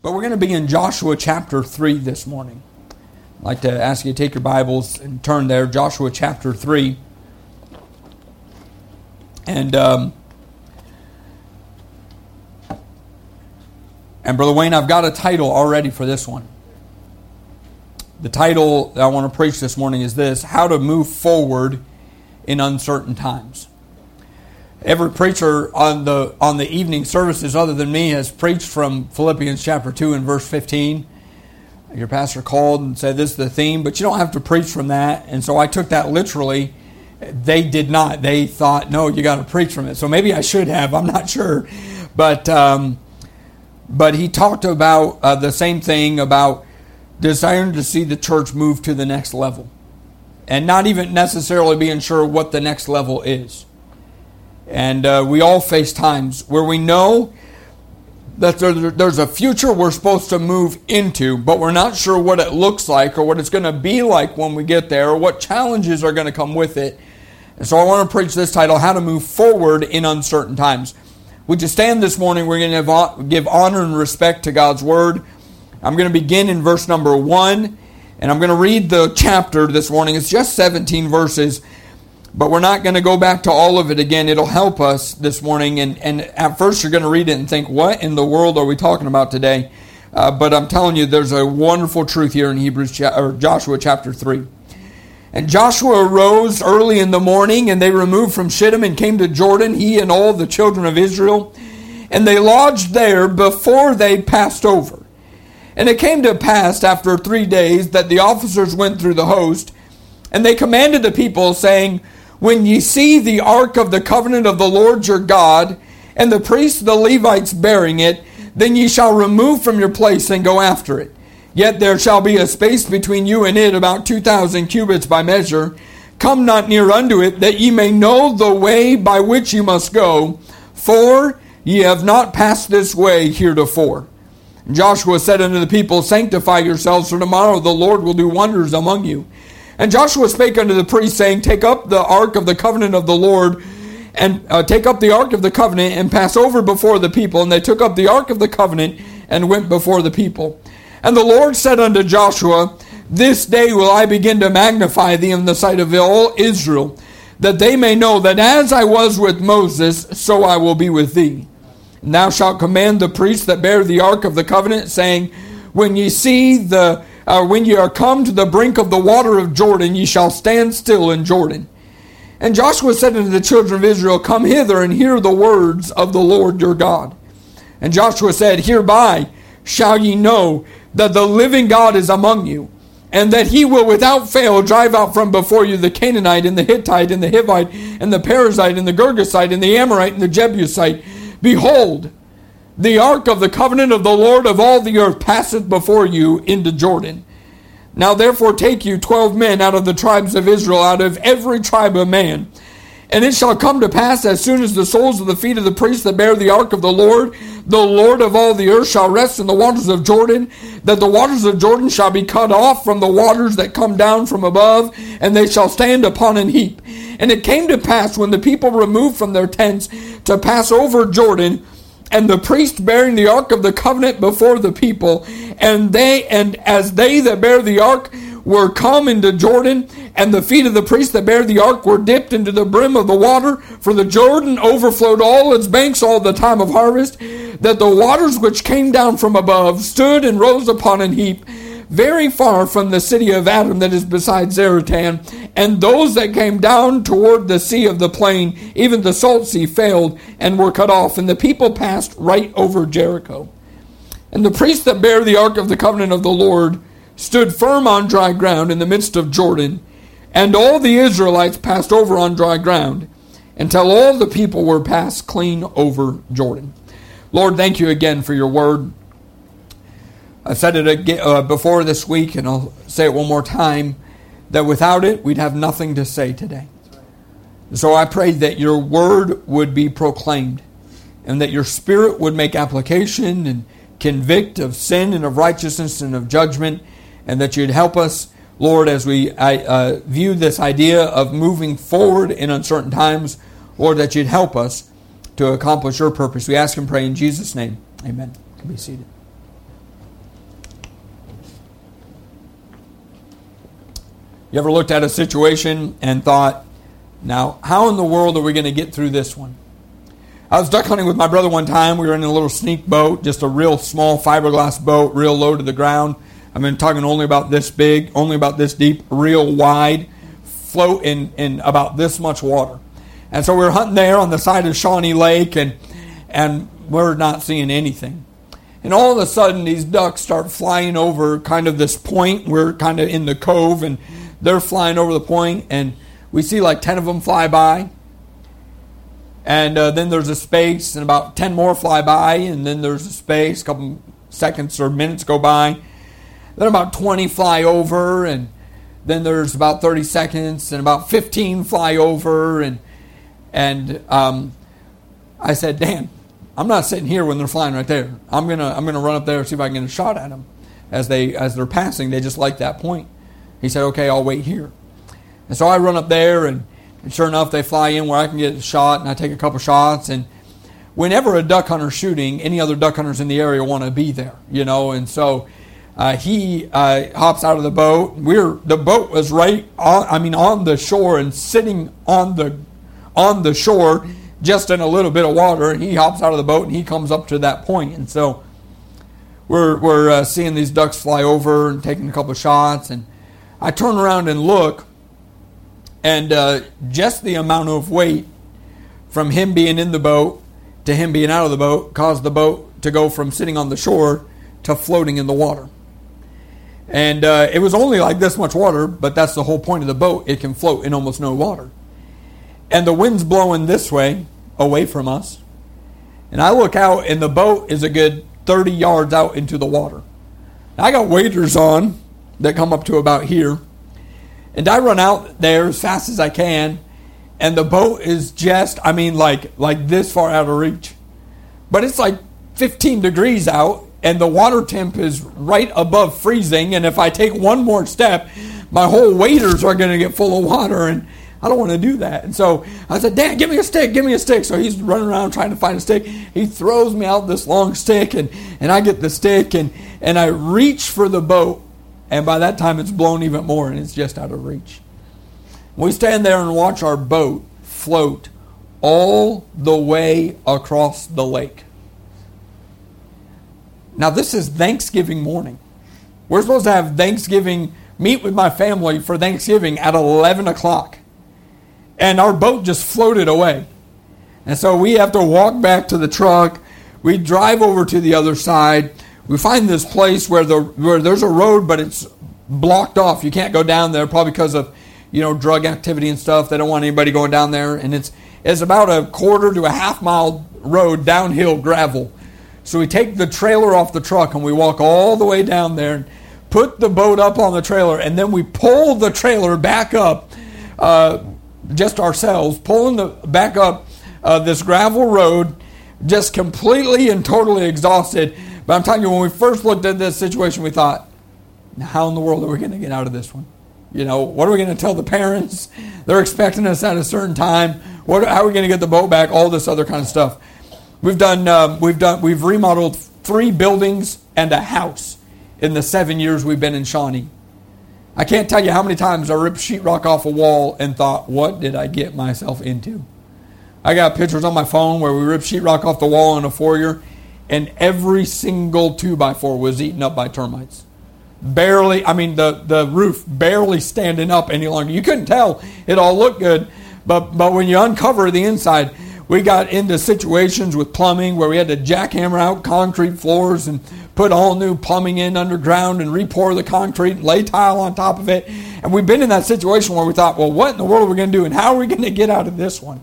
But we're going to be in Joshua chapter 3 this morning. I'd like to ask you to take your Bibles and turn there, Joshua chapter 3. And Brother Wayne, I've got a title already for this one. The title that I want to preach this morning is this: How to Move Forward in Uncertain Times. Every preacher on the evening services other than me has preached from Philippians chapter 2 and verse 15. Your pastor called and said this is the theme, but you don't have to preach from that. And so I took that literally. They did not. They thought, no, you got to preach from it. So maybe I should have. I'm not sure. But he talked about the same thing, about desiring to see the church move to the next level. And not even necessarily being sure what the next level is. And we all face times where we know that there's a future we're supposed to move into, but we're not sure what it looks like or what it's going to be like when we get there or what challenges are going to come with it. And so I want to preach this title, How to Move Forward in Uncertain Times. Would you stand this morning? We're going to give honor and respect to God's Word. I'm going to begin in verse number 1, and I'm going to read the chapter this morning. It's just 17 verses. But we're not going to go back to all of it again. It'll help us this morning. And at first you're going to read it and think, what in the world are we talking about today? But I'm telling you, there's a wonderful truth here in Joshua chapter 3. And Joshua arose early in the morning, and they removed from Shittim and came to Jordan, he and all the children of Israel. And they lodged there before they passed over. And it came to pass after 3 days that the officers went through the host, and they commanded the people, saying, When ye see the ark of the covenant of the Lord your God, and the priests the Levites bearing it, then ye shall remove from your place and go after it. Yet there shall be a space between you and it, about 2,000 cubits by measure. Come not near unto it, that ye may know the way by which ye must go, for ye have not passed this way heretofore. And Joshua said unto the people, Sanctify yourselves, for tomorrow the Lord will do wonders among you. And Joshua spake unto the priests, saying, Take up the ark of the covenant of the Lord, and take up the ark of the covenant, and pass over before the people. And they took up the ark of the covenant, and went before the people. And the Lord said unto Joshua, This day will I begin to magnify thee in the sight of all Israel, that they may know that as I was with Moses, so I will be with thee. And thou shalt command the priests that bear the ark of the covenant, saying, When ye are come to the brink of the water of Jordan, ye shall stand still in Jordan. And Joshua said unto the children of Israel, Come hither and hear the words of the Lord your God. And Joshua said, Hereby shall ye know that the living God is among you, and that he will without fail drive out from before you the Canaanite, and the Hittite, and the Hivite, and the Perizzite, and the Girgashite, and the Amorite, and the Jebusite. Behold, the ark of the covenant of the Lord of all the earth passeth before you into Jordan. Now therefore take you 12 men out of the tribes of Israel, out of every tribe of man. And it shall come to pass, as soon as the soles of the feet of the priests that bear the ark of the Lord of all the earth, shall rest in the waters of Jordan, that the waters of Jordan shall be cut off from the waters that come down from above, and they shall stand upon an heap. And it came to pass, when the people removed from their tents to pass over Jordan, and the priest bearing the ark of the covenant before the people, and as they that bear the ark were come into Jordan, and the feet of the priests that bear the ark were dipped into the brim of the water, for the Jordan overflowed all its banks all the time of harvest, that the waters which came down from above stood and rose upon an heap, very far from the city of Adam that is beside Zaratan, and those that came down toward the sea of the plain, even the salt sea, failed and were cut off, and the people passed right over Jericho. And the priests that bear the ark of the covenant of the Lord stood firm on dry ground in the midst of Jordan, and all the Israelites passed over on dry ground, until all the people were passed clean over Jordan. Lord, thank you again for your word. I've said it again, before this week, and I'll say it one more time, that without it, we'd have nothing to say today. So I pray that your word would be proclaimed, and that your Spirit would make application and convict of sin and of righteousness and of judgment, and that you'd help us, Lord, as we view this idea of moving forward in uncertain times, Lord, that you'd help us to accomplish your purpose. We ask and pray in Jesus' name. Amen. Be seated. You ever looked at a situation and thought, now, how in the world are we going to get through this one? I was duck hunting with my brother one time. We were in a little sneak boat, just a real small fiberglass boat, real low to the ground. I've been talking only about this big, only about this deep, real wide, float in about this much water. And so we were hunting there on the side of Shawnee Lake, and we're not seeing anything. And all of a sudden, these ducks start flying over kind of this point. We're kind of in the cove, and they're flying over the point, and we see like 10 of them fly by. And then there's a space, and about 10 more fly by, and then there's a space, a couple seconds or minutes go by. Then about 20 fly over, and then there's about 30 seconds, and about 15 fly over, and I said, Dan, I'm not sitting here when they're flying right there. I'm gonna run up there and see if I can get a shot at them as they're passing. They just like that point. He said, okay, I'll wait here. And so I run up there, and sure enough, they fly in where I can get a shot, and I take a couple shots. And whenever a duck hunter's shooting, any other duck hunters in the area want to be there, you know. And so he hops out of the boat. The boat was right on the shore and sitting on the shore, just in a little bit of water. And he hops out of the boat and he comes up to that point. And so we're seeing these ducks fly over and taking a couple of shots. And I turn around and look, and just the amount of weight from him being in the boat to him being out of the boat caused the boat to go from sitting on the shore to floating in the water. And it was only like this much water, but that's the whole point of the boat. It can float in almost no water. And the wind's blowing this way, away from us. And I look out, and the boat is a good 30 yards out into the water. Now, I got waders on that come up to about here. And I run out there as fast as I can, and the boat is just, like this far out of reach. But it's like 15 degrees out, and the water temp is right above freezing, and if I take one more step, my whole waders are going to get full of water, and I don't want to do that. And so I said, Dad, give me a stick. So he's running around trying to find a stick. He throws me out this long stick, and I get the stick, and I reach for the boat. And by that time, it's blown even more, and it's just out of reach. We stand there and watch our boat float all the way across the lake. Now, this is Thanksgiving morning. We're supposed to have meet with my family for Thanksgiving at 11 o'clock. And our boat just floated away. And so we have to walk back to the truck. We drive over to the other side. We find this place where there's a road, but it's blocked off. You can't go down there, probably because of drug activity and stuff. They don't want anybody going down there. And it's about a quarter to a half mile road, downhill gravel. So we take the trailer off the truck and we walk all the way down there and put the boat up on the trailer, and then we pull the trailer back up, just ourselves, pulling the back up this gravel road, just completely and totally exhausted. But I'm telling you, when we first looked at this situation, we thought, how in the world are we going to get out of this one? What are we going to tell the parents? They're expecting us at a certain time. How are we going to get the boat back? All this other kind of stuff. We've remodeled 3 buildings and a house in the 7 years we've been in Shawnee. I can't tell you how many times I ripped sheetrock off a wall and thought, what did I get myself into? I got pictures on my phone where we ripped sheetrock off the wall in a foyer, and every single 2x4 was eaten up by termites. Barely, the roof barely standing up any longer. You couldn't tell. It all looked good. But when you uncover the inside, we got into situations with plumbing where we had to jackhammer out concrete floors and put all new plumbing in underground and re-pour the concrete and lay tile on top of it. And we've been in that situation where we thought, well, what in the world are we going to do, and how are we going to get out of this one?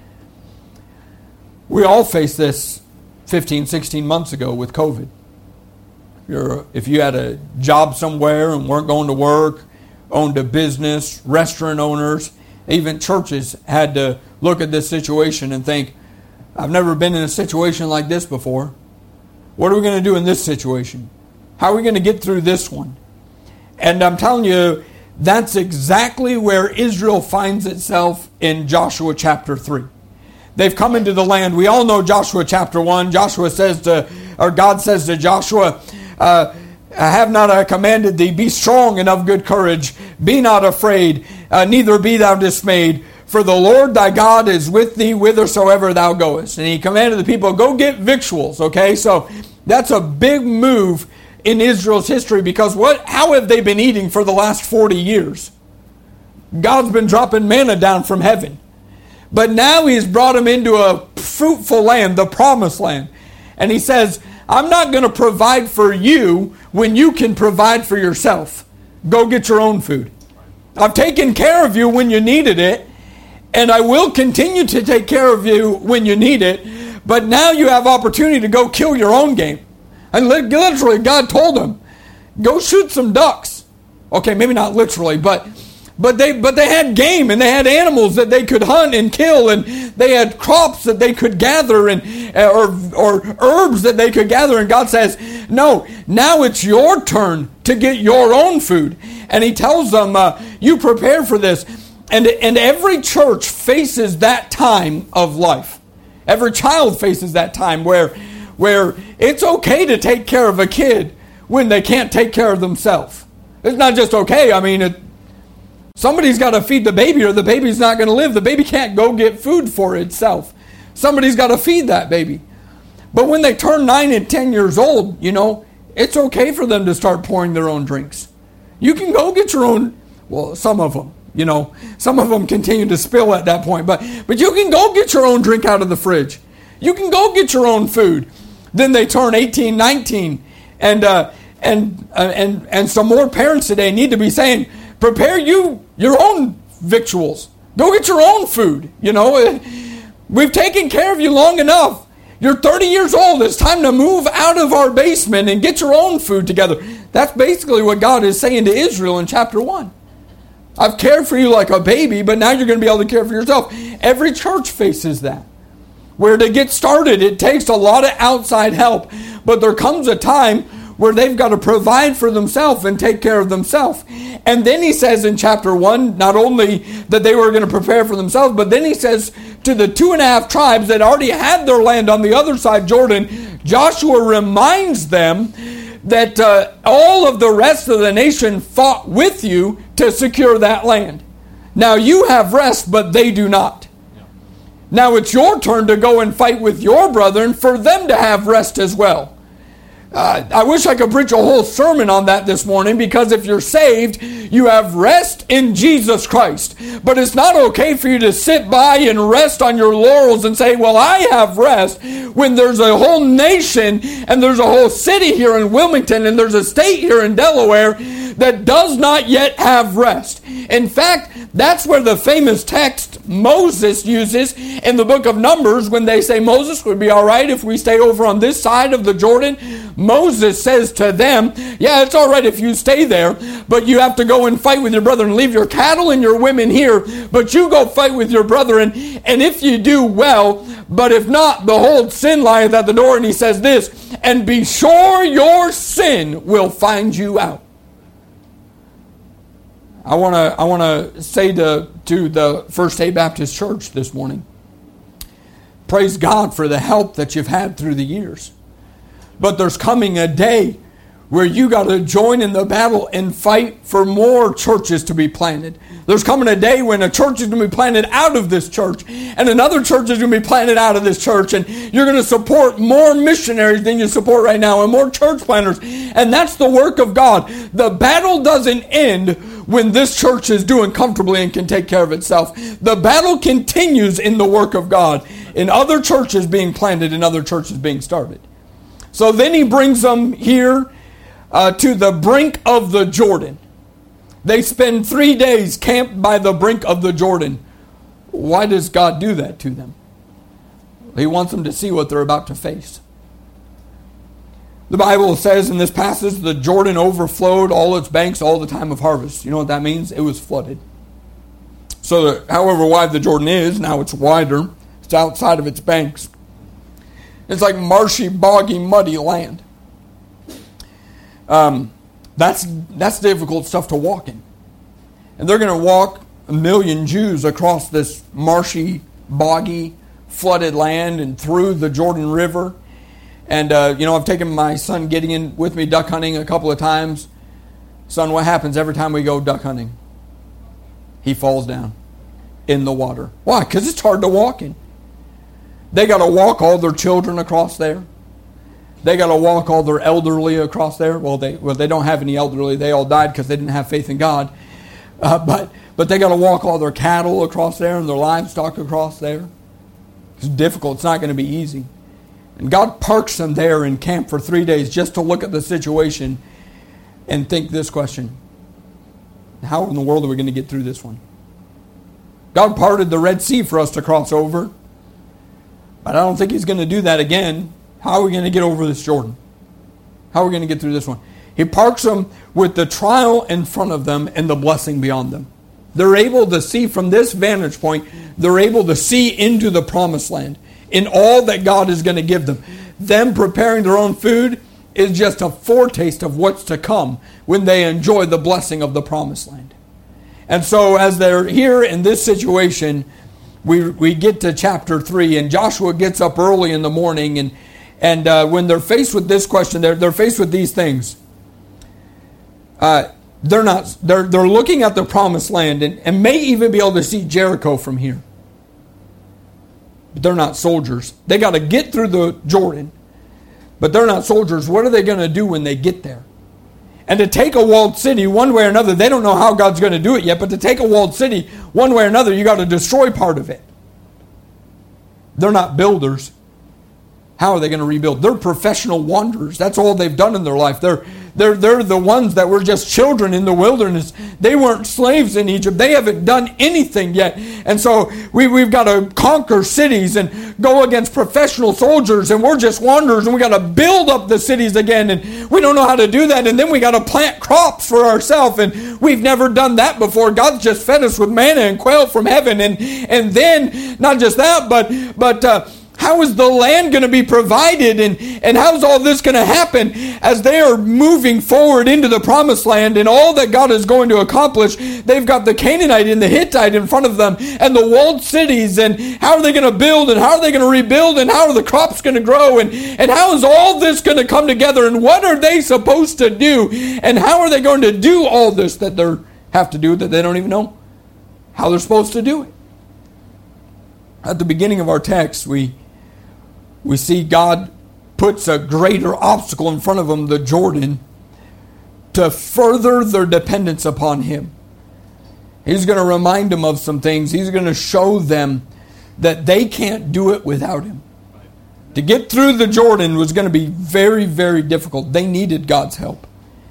We all faced this 15, 16 months ago with COVID. If you had a job somewhere and weren't going to work, owned a business, restaurant owners, even churches had to look at this situation and think, I've never been in a situation like this before. What are we going to do in this situation? How are we going to get through this one? And I'm telling you, that's exactly where Israel finds itself in Joshua chapter 3. They've come into the land. We all know Joshua chapter 1. God says to Joshua, Have not I commanded thee, be strong and of good courage, be not afraid, neither be thou dismayed, for the Lord thy God is with thee whithersoever thou goest. And he commanded the people, go get victuals, okay? So that's a big move in Israel's history, because how have they been eating for the last 40 years? God's been dropping manna down from heaven. But now he's brought them into a fruitful land, the promised land. And he says, I'm not going to provide for you when you can provide for yourself. Go get your own food. I've taken care of you when you needed it, and I will continue to take care of you when you need it. But now you have opportunity to go kill your own game. And literally, God told them, go shoot some ducks. Okay, maybe not literally, but they had game, and they had animals that they could hunt and kill, and they had crops that they could gather, and or herbs that they could gather. And God says, no, now it's your turn to get your own food. And he tells them, you prepare for this. And every church faces that time of life. Every child faces that time where it's okay to take care of a kid when they can't take care of themselves. It's not just okay. I mean, somebody's got to feed the baby, or the baby's not going to live. The baby can't go get food for itself. Somebody's got to feed that baby. But when they turn 9 and 10 years old, it's okay for them to start pouring their own drinks. You can go get your own, well, some of them. Some of them continue to spill at that point. But you can go get your own drink out of the fridge. You can go get your own food. Then they turn 18, 19. And some more parents today need to be saying, prepare your own victuals. Go get your own food. We've taken care of you long enough. You're 30 years old. It's time to move out of our basement and get your own food together. That's basically what God is saying to Israel in chapter 1. I've cared for you like a baby, but now you're going to be able to care for yourself. Every church faces that. Where to get started, it takes a lot of outside help. But there comes a time where they've got to provide for themselves and take care of themselves. And then he says in chapter 1, not only that they were going to prepare for themselves, but then he says to the 2.5 tribes that already had their land on the other side Jordan, Joshua reminds them that all of the rest of the nation fought with you to secure that land. Now you have rest, but they do not. Now it's your turn to go and fight with your brethren for them to have rest as well. I wish I could preach a whole sermon on that this morning, because if you're saved, you have rest in Jesus Christ. But it's not okay for you to sit by and rest on your laurels and say, well, I have rest, when there's a whole nation and there's a whole city here in Wilmington and there's a state here in Delaware that does not yet have rest. In fact, that's where the famous text Moses uses in the book of Numbers when they say, Moses, would be all right if we stay over on this side of the Jordan? Moses says to them, yeah, it's all right if you stay there, but you have to go and fight with your brethren. Leave your cattle and your women here, but you go fight with your brethren. And if you do, well, but if not, behold, sin lieth at the door. And he says this, and be sure your sin will find you out. I want to say to the First Day Baptist Church this morning, praise God for the help that you've had through the years. But there's coming a day where you got to join in the battle and fight for more churches to be planted. There's coming a day when a church is going to be planted out of this church, and another church is going to be planted out of this church, and you're going to support more missionaries than you support right now, and more church planters. And that's the work of God. The battle doesn't end when this church is doing comfortably and can take care of itself. The battle continues in the work of God, in other churches being planted and other churches being started. So then he brings them here to the brink of the Jordan. They spend 3 days camped by the brink of the Jordan. Why does God do that to them? He wants them to see what they're about to face. The Bible says in this passage, the Jordan overflowed all its banks all the time of harvest. You know what that means? It was flooded. So however wide the Jordan is, now it's wider. It's outside of its banks. It's like marshy, boggy, muddy land. That's difficult stuff to walk in. And they're going to walk 1 million Jews across this marshy, boggy, flooded land and through the Jordan River. And, I've taken my son Gideon with me duck hunting a couple of times. Son, what happens every time we go duck hunting? He falls down in the water. Why? Because it's hard to walk in. They got to walk all their children across there. They got to walk all their elderly across there. Well, they don't have any elderly. They all died because they didn't have faith in God. But they got to walk all their cattle across there and their livestock across there. It's difficult. It's not going to be easy. And God parks them there in camp for 3 days just to look at the situation and think this question: how in the world are we going to get through this one? God parted the Red Sea for us to cross over, but I don't think He's going to do that again. How are we going to get over this Jordan? How are we going to get through this one? He parks them with the trial in front of them and the blessing beyond them. They're able to see from this vantage point, they're able to see into the promised land in all that God is going to give them. Them preparing their own food is just a foretaste of what's to come when they enjoy the blessing of the promised land. And so as they're here in this situation, we get to chapter 3, and Joshua gets up early in the morning, and when they're faced with this question, they're faced with these things. They're looking at the promised land and may even be able to see Jericho from here. But they're not soldiers. They got to get through the Jordan. But they're not soldiers. What are they going to do when they get there? And to take a walled city one way or another, they don't know how God's going to do it yet, but to take a walled city one way or another, you got to destroy part of it. They're not builders. How are they going to rebuild? They're professional wanderers. That's all they've done in their life. They're the ones that were just children in the wilderness. They weren't slaves in Egypt. They haven't done anything yet. And so we've got to conquer cities and go against professional soldiers, and we're just wanderers, and we got to build up the cities again, and we don't know how to do that. And then we got to plant crops for ourselves, and we've never done that before. God's just fed us with manna and quail from heaven. And then not just that, but how is the land going to be provided, and how's all this going to happen as they are moving forward into the promised land and all that God is going to accomplish? They've got the Canaanite and the Hittite in front of them and the walled cities, and how are they going to build, and how are they going to rebuild, and how are the crops going to grow, and how is all this going to come together, and what are they supposed to do, and how are they going to do all this that they have to do that they don't even know how they're supposed to do it? At the beginning of our text, we see God puts a greater obstacle in front of them, the Jordan, to further their dependence upon Him. He's going to remind them of some things. He's going to show them that they can't do it without Him. To get through the Jordan was going to be very, very difficult. They needed God's help.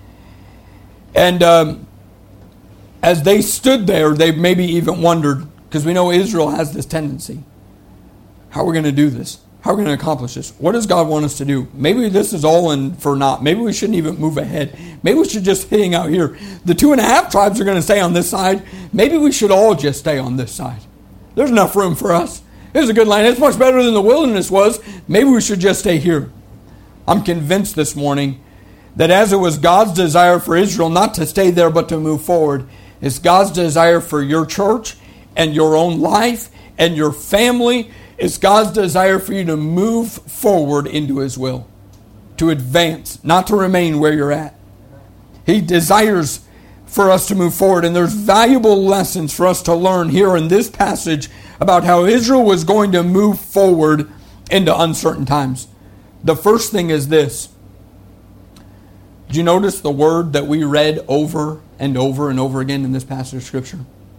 And as they stood there, they maybe even wondered, because we know Israel has this tendency. How are we going to do this? How are we going to accomplish this? What does God want us to do? Maybe this is all in for naught. Maybe we shouldn't even move ahead. Maybe we should just hang out here. The 2.5 tribes are going to stay on this side. Maybe we should all just stay on this side. There's enough room for us. It's a good land. It's much better than the wilderness was. Maybe we should just stay here. I'm convinced this morning that as it was God's desire for Israel not to stay there but to move forward, it's God's desire for your church and your own life and your family. It's God's desire for you to move forward into His will, to advance, not to remain where you're at. He desires for us to move forward, and there's valuable lessons for us to learn here in this passage about how Israel was going to move forward into uncertain times. The first thing is this. Did you notice the word that we read over and over and over again in this passage of Scripture?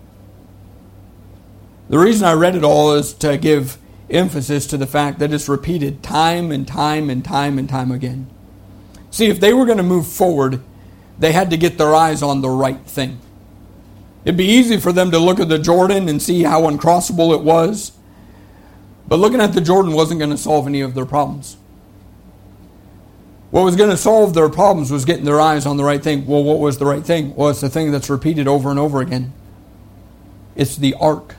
The reason I read it all is to give emphasis to the fact that it's repeated time and time and time and time again. See, if they were going to move forward, they had to get their eyes on the right thing. It'd be easy for them to look at the Jordan and see how uncrossable it was, but looking at the Jordan wasn't going to solve any of their problems. What was going to solve their problems was getting their eyes on the right thing. Well, what was the right thing? Well, it's the thing that's repeated over and over again. It's the ark.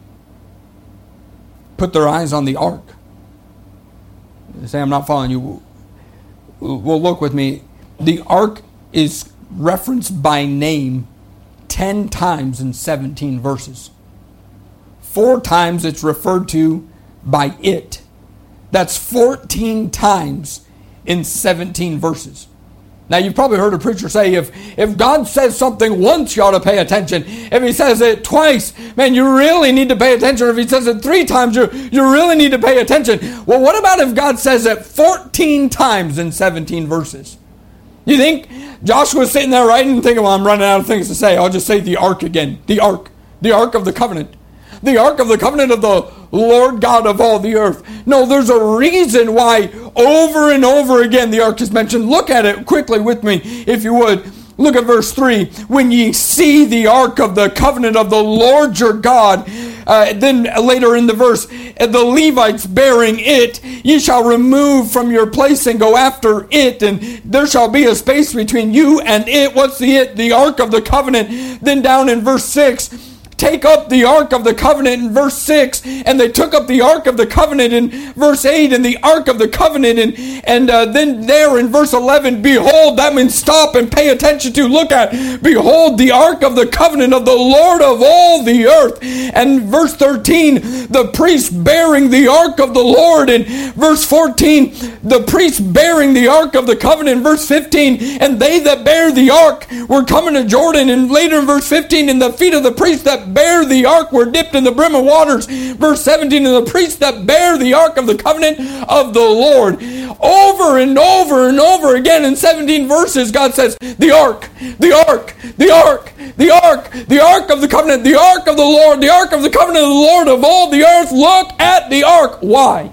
Put their eyes on the ark. They say, I'm not following you. Well, look with me. The ark is referenced by name 10 times in 17 verses. 4 times it's referred to by it. That's 14 times in 17 verses. Now, you've probably heard a preacher say, if God says something once, you ought to pay attention. If he says it twice, man, you really need to pay attention. Or if he says it 3 times, you really need to pay attention. Well, what about if God says it 14 times in 17 verses? You think Joshua's sitting there writing and thinking, well, I'm running out of things to say. I'll just say the ark again. The ark of the covenant. The ark of the covenant of the Lord God of all the earth. No, there's a reason why over and over again the ark is mentioned. Look at it quickly with me, if you would. Look at verse 3. When ye see the ark of the covenant of the Lord your God, then later in the verse, the Levites bearing it, ye shall remove from your place and go after it, and there shall be a space between you and it. What's the it? The ark of the covenant. Then down in verse 6, take up the ark of the covenant in verse 6, and they took up the ark of the covenant in verse 8, and the ark of the covenant, and then there in verse 11, behold, that means stop and pay attention to, look at, behold, the ark of the covenant of the Lord of all the earth. And verse 13, the priest bearing the ark of the Lord. In verse 14, the priest bearing the ark of the covenant. In verse 15, and they that bear the ark were coming to Jordan. And later in verse 15, and the feet of the priest that bear the ark were dipped in the brim of waters. Verse 17, and the priests that bear the ark of the covenant of the Lord. Over and over and over again in 17 verses, God says, the ark, the ark, the ark, the ark, the ark of the covenant, the ark of the Lord, the ark of the covenant of the Lord of all the earth. Look at the ark. Why?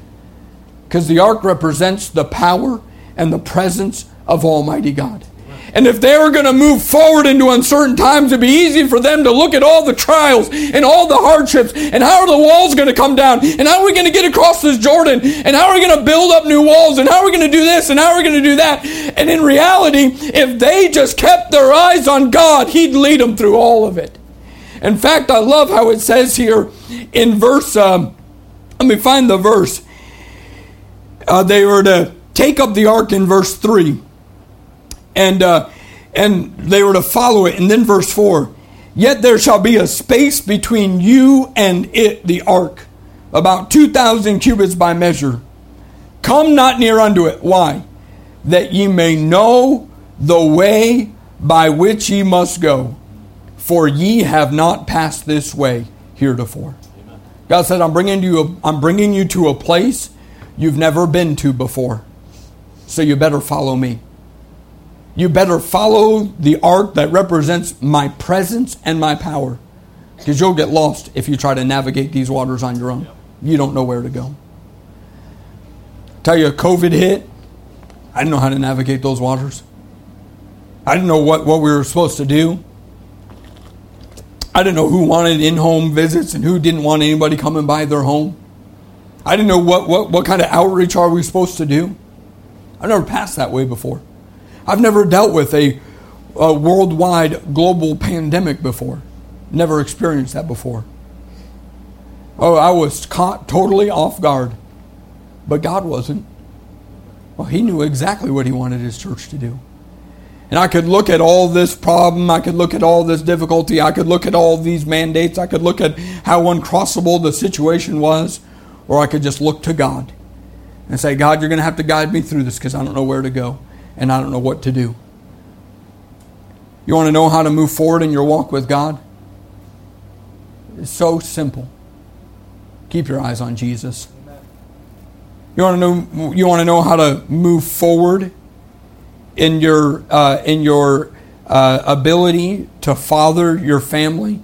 Because the ark represents the power and the presence of Almighty God. And if they were going to move forward into uncertain times, it'd be easy for them to look at all the trials and all the hardships, and how are the walls going to come down, and how are we going to get across this Jordan, and how are we going to build up new walls, and how are we going to do this, and how are we going to do that. And in reality, if they just kept their eyes on God, He'd lead them through all of it. In fact, I love how it says here in verse, let me find the verse. They were to take up the ark in verse 3. And they were to follow it. And then verse 4, yet there shall be a space between you and it, the ark, about 2,000 cubits by measure. Come not near unto it. Why? That ye may know the way by which ye must go. For ye have not passed this way heretofore. Amen. God said, I'm bringing you to a place you've never been to before. So you better follow me. You better follow the ark that represents my presence and my power. Because you'll get lost if you try to navigate these waters on your own. You don't know where to go. Tell you, COVID hit. I didn't know how to navigate those waters. I didn't know what we were supposed to do. I didn't know who wanted in-home visits and who didn't want anybody coming by their home. I didn't know what kind of outreach are we supposed to do. I've never passed that way before. I've never dealt with a worldwide global pandemic before. Never experienced that before. Oh, I was caught totally off guard. But God wasn't. Well, He knew exactly what He wanted His church to do. And I could look at all this problem. I could look at all this difficulty. I could look at all these mandates. I could look at how uncrossable the situation was. Or I could just look to God and say, God, you're going to have to guide me through this because I don't know where to go. And I don't know what to do. You want to know how to move forward in your walk with God? It's so simple. Keep your eyes on Jesus. You want to know how to move forward in your ability to father your family?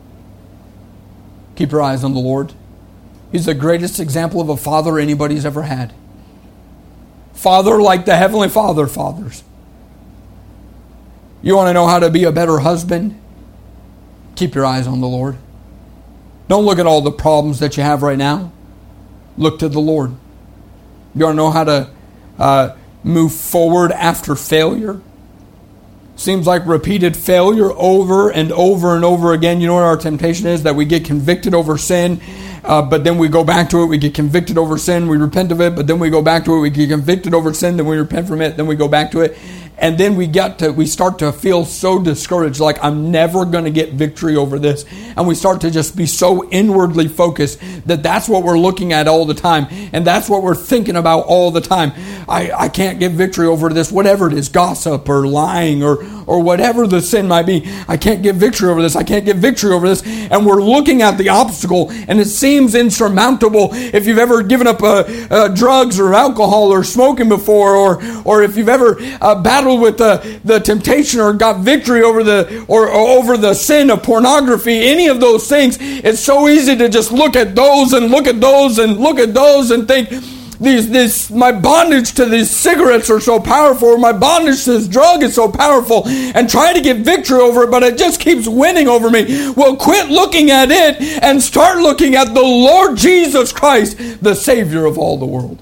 Keep your eyes on the Lord. He's the greatest example of a father anybody's ever had. Father like the Heavenly Father fathers. You want to know how to be a better husband? Keep your eyes on the Lord. Don't look at all the problems that you have right now. Look to the Lord. You want to know how to move forward after failure? Seems like repeated failure over and over and over again. You know what our temptation is? That we get convicted over sin. But then we go back to it, we get convicted over sin, we repent of it, but then we go back to it, we get convicted over sin, then we repent from it, then we go back to it. And then we start to feel so discouraged, like I'm never going to get victory over this. And we start to just be so inwardly focused that that's what we're looking at all the time. And that's what we're thinking about all the time. I can't get victory over this, whatever it is, gossip or lying or whatever the sin might be. I can't get victory over this. I can't get victory over this. And we're looking at the obstacle, and it seems insurmountable. If you've ever given up drugs or alcohol or smoking before, or if you've ever battled with the temptation or got victory over the sin of pornography, any of those things, it's so easy to just look at those and look at those and look at those and think, my bondage to these cigarettes are so powerful, or my bondage to this drug is so powerful, and try to get victory over it, but it just keeps winning over me. Well, quit looking at it and start looking at the Lord Jesus Christ, the Savior of all the world.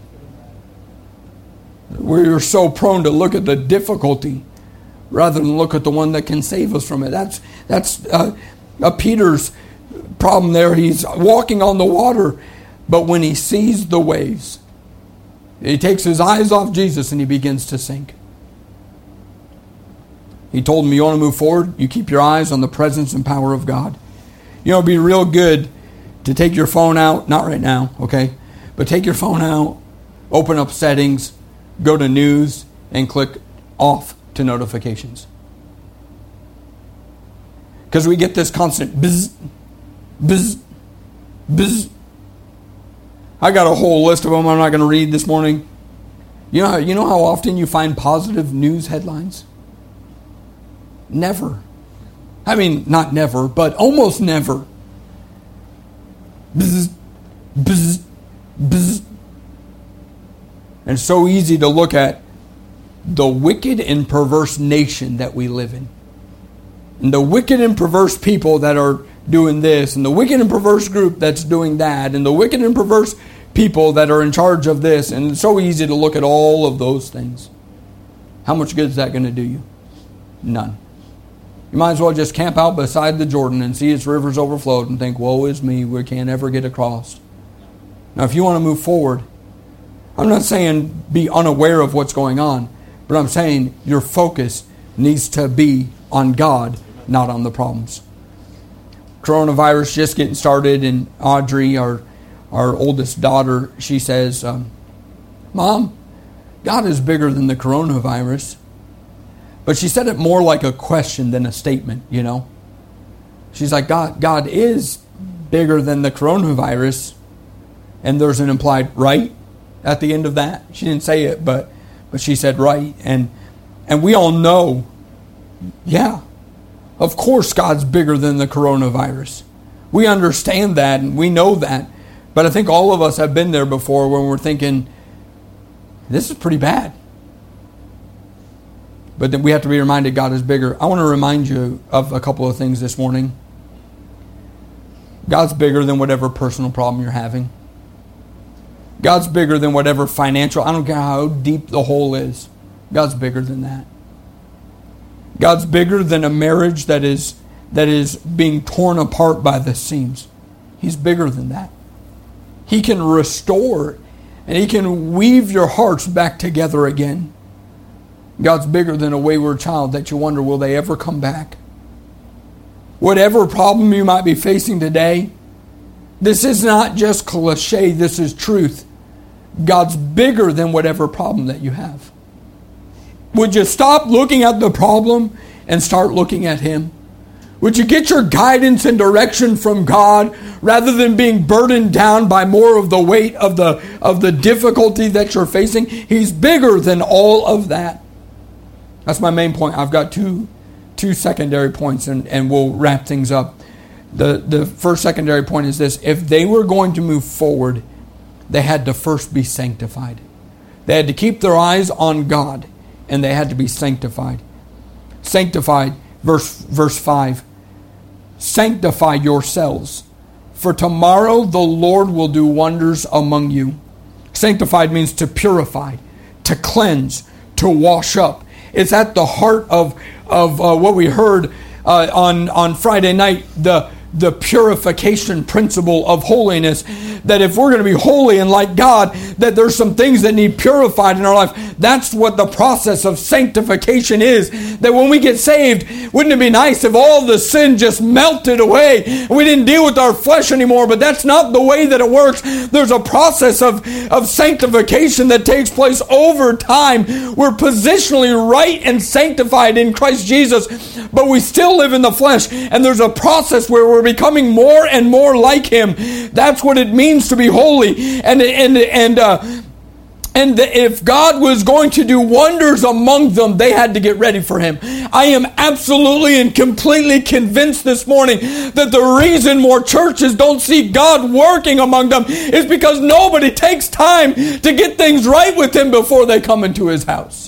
We're so prone to look at the difficulty rather than look at the one that can save us from it. That's Peter's problem there. He's walking on the water, but when he sees the waves, he takes his eyes off Jesus and he begins to sink. He told him, you want to move forward? You keep your eyes on the presence and power of God. You know, it'd be real good to take your phone out, not right now, okay? But take your phone out, open up settings, go to news, and click off to notifications. Because we get this constant buzz, buzz, buzz. I got a whole list of them I'm not going to read this morning. You know how often you find positive news headlines? Never. I mean, not never, but almost never. Bzz, bzz, bzz. And it's so easy to look at the wicked and perverse nation that we live in. And the wicked and perverse people that are doing this, and the wicked and perverse group that's doing that, and the wicked and perverse people that are in charge of this. And it's so easy to look at all of those things. How much good is that going to do you? None. You might as well just camp out beside the Jordan and see its rivers overflowed and think, woe is me, we can't ever get across. Now, if you want to move forward, I'm not saying be unaware of what's going on, but I'm saying your focus needs to be on God, not on the problems. Coronavirus just getting started, and Audrey, our oldest daughter, she says, Mom, God is bigger than the coronavirus. But she said it more like a question than a statement, you know. She's like, God is bigger than the coronavirus. And there's an implied right at the end of that. She didn't say it, but she said right. And we all know, yeah, of course God's bigger than the coronavirus. We understand that and we know that. But I think all of us have been there before when we're thinking, this is pretty bad. But then we have to be reminded God is bigger. I want to remind you of a couple of things this morning. God's bigger than whatever personal problem you're having. God's bigger than whatever financial, I don't care how deep the hole is. God's bigger than that. God's bigger than a marriage that is being torn apart by the seams. He's bigger than that. He can restore and He can weave your hearts back together again. God's bigger than a wayward child that you wonder, will they ever come back? Whatever problem you might be facing today, this is not just cliche, this is truth. God's bigger than whatever problem that you have. Would you stop looking at the problem and start looking at Him? Would you get your guidance and direction from God rather than being burdened down by more of the weight of the difficulty that you're facing? He's bigger than all of that. That's my main point. I've got two secondary points, and we'll wrap things up. The first secondary point is this. If they were going to move forward, they had to first be sanctified. They had to keep their eyes on God, and they had to be sanctified. Sanctified, verse 5. Sanctify yourselves, for tomorrow the Lord will do wonders among you. Sanctified means to purify, to cleanse, to wash up. It's at the heart of what we heard on Friday night, the the purification principle of holiness. That if we're going to be holy and like God, that there's some things that need purified in our life. That's what the process of sanctification is. That when we get saved, wouldn't it be nice if all the sin just melted away and we didn't deal with our flesh anymore? But that's not the way that it works. There's a process of sanctification that takes place over time. We're positionally right and sanctified in Christ Jesus, but we still live in the flesh, and there's a process where we're becoming more and more like Him. That's what it means to be holy. And if God was going to do wonders among them, they had to get ready for Him. I am absolutely and completely convinced this morning that the reason more churches don't see God working among them is because nobody takes time to get things right with Him before they come into His house.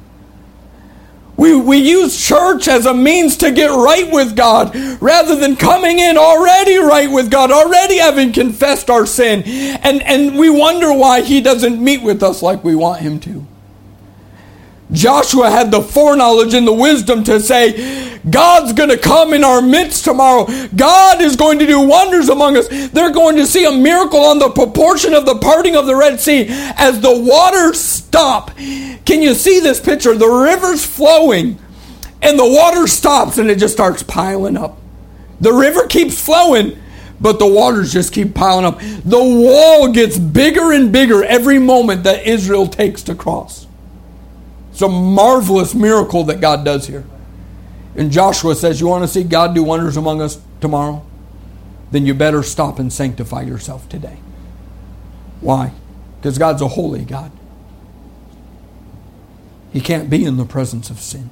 We use church as a means to get right with God rather than coming in already right with God, already having confessed our sin. And we wonder why He doesn't meet with us like we want Him to. Joshua had the foreknowledge and the wisdom to say, God's going to come in our midst tomorrow. God is going to do wonders among us. They're going to see a miracle on the proportion of the parting of the Red Sea as the waters stop. Can you see this picture? The river's flowing and the water stops and it just starts piling up. The river keeps flowing, but the waters just keep piling up. The wall gets bigger and bigger every moment that Israel takes to cross. It's a marvelous miracle that God does here. And Joshua says, you want to see God do wonders among us tomorrow? Then you better stop and sanctify yourself today. Why? Because God's a holy God. He can't be in the presence of sin.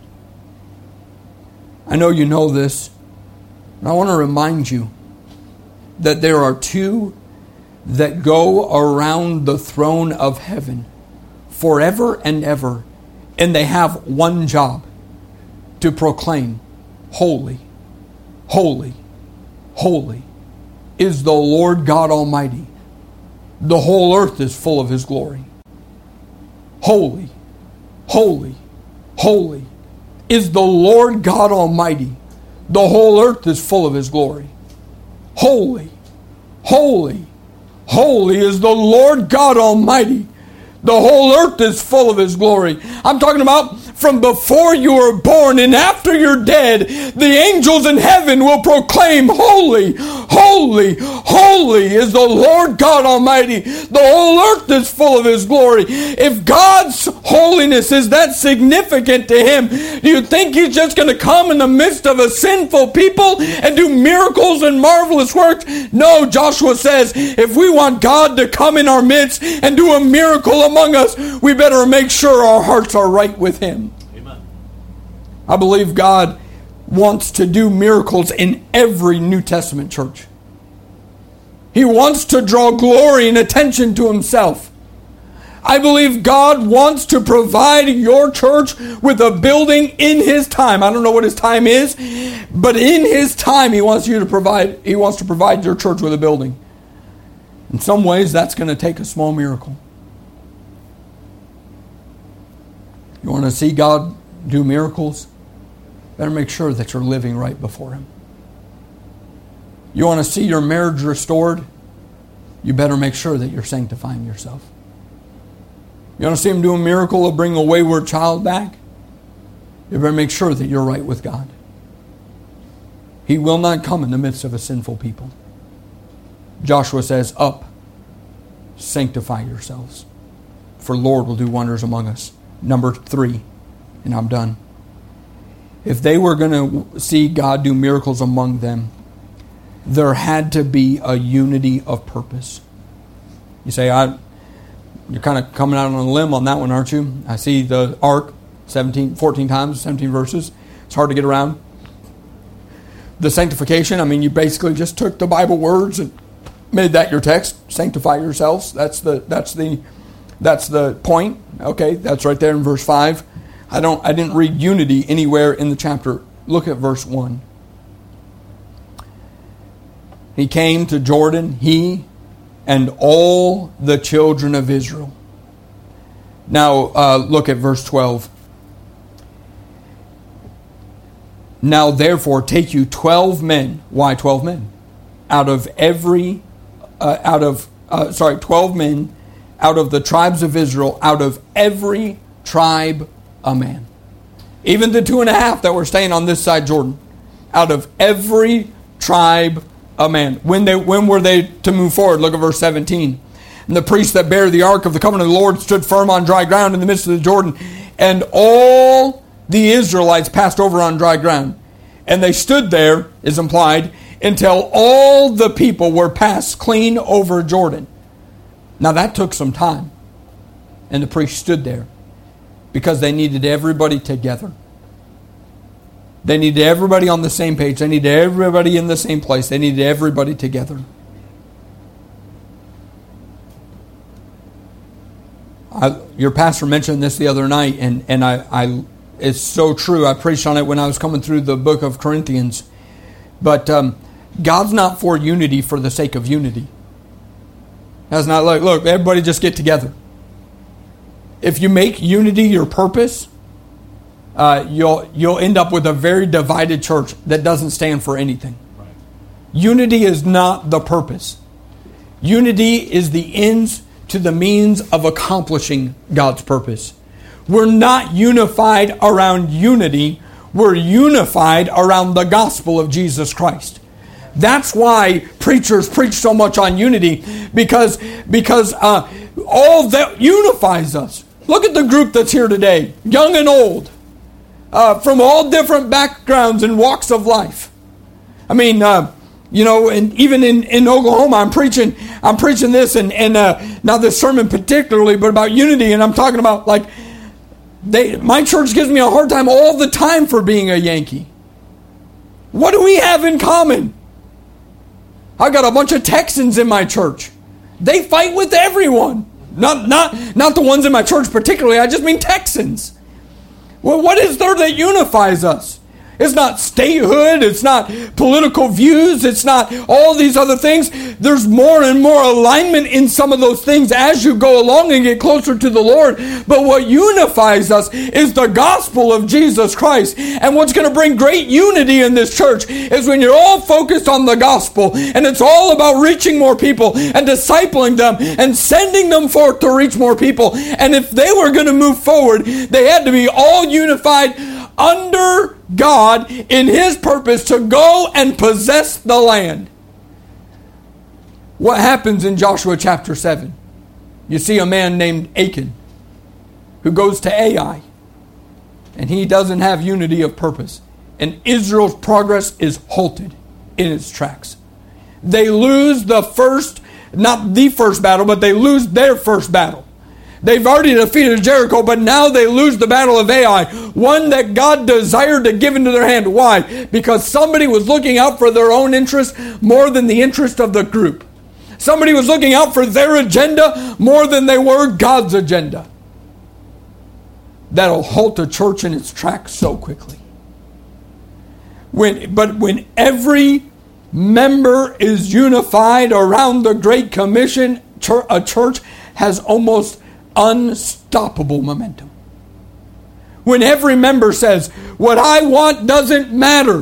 I know you know this. And I want to remind you that there are two that go around the throne of heaven forever and ever. And they have one job: to proclaim, holy, holy, holy is the Lord God Almighty. The whole earth is full of His glory. Holy, holy, holy is the Lord God Almighty. The whole earth is full of His glory. Holy, holy, holy is the Lord God Almighty. The whole earth is full of His glory. I'm talking about from before you were born and after you're dead, the angels in heaven will proclaim, holy, holy, holy is the Lord God Almighty. The whole earth is full of His glory. If God's holiness is that significant to Him, do you think He's just going to come in the midst of a sinful people and do miracles and marvelous works? No, Joshua says, if we want God to come in our midst and do a miracle among us, we better make sure our hearts are right with Him. Amen. I believe God wants to do miracles in every New Testament church. He wants to draw glory and attention to Himself. I believe God wants to provide your church with a building in His time. I don't know what His time is, but in His time He wants to provide your church with a building. In some ways that's going to take a small miracle. You want to see God do miracles? Better make sure that you're living right before Him. You want to see your marriage restored? You better make sure that you're sanctifying yourself. You want to see Him do a miracle of bringing a wayward child back? You better make sure that you're right with God. He will not come in the midst of a sinful people. Joshua says, up, sanctify yourselves, for Lord will do wonders among us. Number 3, and I'm done. If they were going to see God do miracles among them, there had to be a unity of purpose. You say, you're kind of coming out on a limb on that one, aren't you? I see the ark 14 times, 17 verses. It's hard to get around. The sanctification, you basically just took the Bible words and made that your text. Sanctify yourselves. That's the point. Okay, that's right there in verse 5. I didn't read unity anywhere in the chapter. Look at verse 1. He came to Jordan, he and all the children of Israel. Now look at verse 12. Now therefore take you 12 men. Why 12 men? out of 12 men out of the tribes of Israel, out of every tribe a man. Even the 2.5 that were staying on this side Jordan. Out of every tribe a man. When were they to move forward? Look at verse 17. And the priests that bare the ark of the covenant of the Lord stood firm on dry ground in the midst of the Jordan. And all the Israelites passed over on dry ground. And they stood there, is implied, until all the people were passed clean over Jordan. Now that took some time. And the priests stood there because they needed everybody together. They needed everybody on the same page. They needed everybody in the same place. They needed everybody together. Your pastor mentioned this the other night, and it's so true. I preached on it when I was coming through the book of Corinthians. But God's not for unity for the sake of unity. That's not like, look, everybody just get together. If you make unity your purpose, you'll end up with a very divided church that doesn't stand for anything. Right. Unity is not the purpose. Unity is the ends to the means of accomplishing God's purpose. We're not unified around unity. We're unified around the gospel of Jesus Christ. That's why preachers preach so much on unity, because all that unifies us. Look at the group that's here today, young and old, from all different backgrounds and walks of life. I mean, and even in Oklahoma, I'm preaching this, and not this sermon particularly, but about unity, and I'm talking about my church gives me a hard time all the time for being a Yankee. What do we have in common? I got a bunch of Texans in my church. They fight with everyone. Not the ones in my church particularly. I just mean Texans. Well, what is there that unifies us? It's not statehood. It's not political views. It's not all these other things. There's more and more alignment in some of those things as you go along and get closer to the Lord. But what unifies us is the gospel of Jesus Christ. And what's going to bring great unity in this church is when you're all focused on the gospel and it's all about reaching more people and discipling them and sending them forth to reach more people. And if they were going to move forward, they had to be all unified under God in His purpose to go and possess the land. What happens in Joshua chapter 7? You see a man named Achan who goes to Ai, and he doesn't have unity of purpose. And Israel's progress is halted in its tracks. They lose not the first battle, but they lose their first battle. They've already defeated Jericho, but now they lose the battle of Ai, one that God desired to give into their hand. Why? Because somebody was looking out for their own interest more than the interest of the group. Somebody was looking out for their agenda more than they were God's agenda. That'll halt a church in its tracks so quickly. When every member is unified around the Great Commission, a church has almost unstoppable momentum. When every member says, what I want doesn't matter.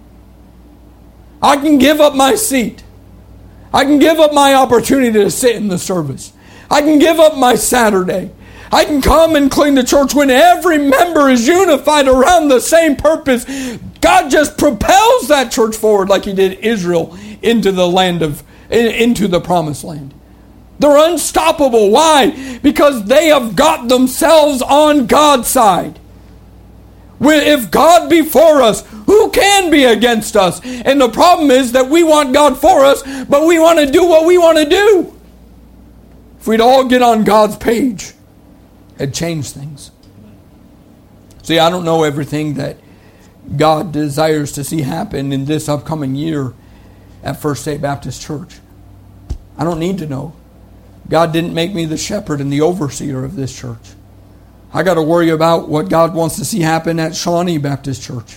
I can give up my seat. I can give up my opportunity to sit in the service. I can give up my Saturday. I can come and clean the church. When every member is unified around the same purpose, God just propels that church forward like He did Israel into the promised land. They're unstoppable. Why? Because they have got themselves on God's side. If God be for us, who can be against us? And the problem is that we want God for us, but we want to do what we want to do. If we'd all get on God's page, it'd change things. See, I don't know everything that God desires to see happen in this upcoming year at First State Baptist Church. I don't need to know. God didn't make me the shepherd and the overseer of this church. I got to worry about what God wants to see happen at Shawnee Baptist Church.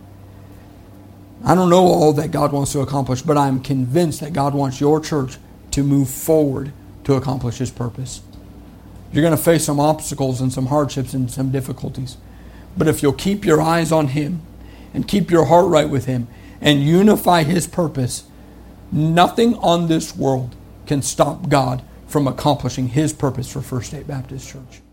I don't know all that God wants to accomplish, but I'm convinced that God wants your church to move forward to accomplish His purpose. You're going to face some obstacles and some hardships and some difficulties. But if you'll keep your eyes on Him and keep your heart right with Him and unify His purpose, Nothing on this world can stop God from accomplishing His purpose for First State Baptist Church.